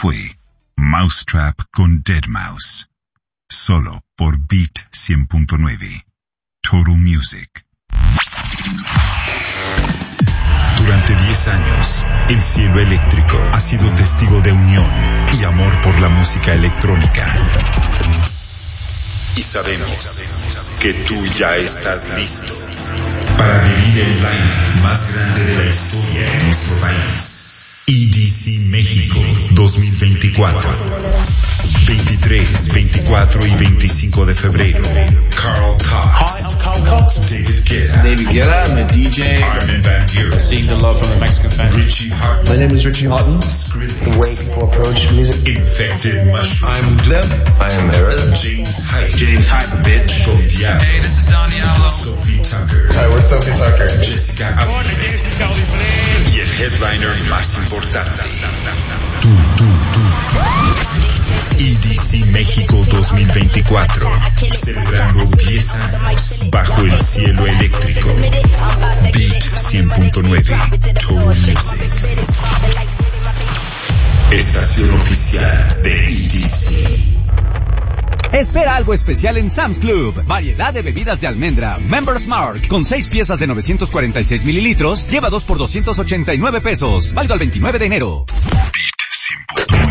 fue Mousetrap con Deadmau5. Solo por Beat 100.9. Total Music. Durante 10 años, el Cielo Eléctrico ha sido testigo de unión y amor por la música electrónica. Y sabemos que tú ya estás listo para vivir el line más grande de la historia en nuestro país. EDC México 2024. 23, 24 y 25 de febrero. Carl Cox. Hi, I'm Carl Cox. David Guetta. David Guetta, I'm a DJ. Armin van Buuren. Seeing the love from the Mexican fans. Richie Hawtin. My name is Richie Hawtin. Skrillex. The way people approach music. Infected Mushroom. I'm Gleb. I am Erez. James Hype. James Hype, bitch. Don Diablo. Hey, this is Don Diablo. Sophie Tucker. Hi, we're Sophie Tucker. Jessica Alba. Y el headliner más importante. Tú. EDC México 2024. Celebrando 10 años bajo el cielo eléctrico. Beat 100.9. Total Music. Estación oficial de EDC. Espera algo especial en Sam's Club. Variedad de bebidas de almendra Members Mark con 6 piezas de 946 mililitros. Lleva 2 por 289 pesos. Válido al 29 de enero. Beat 100.9.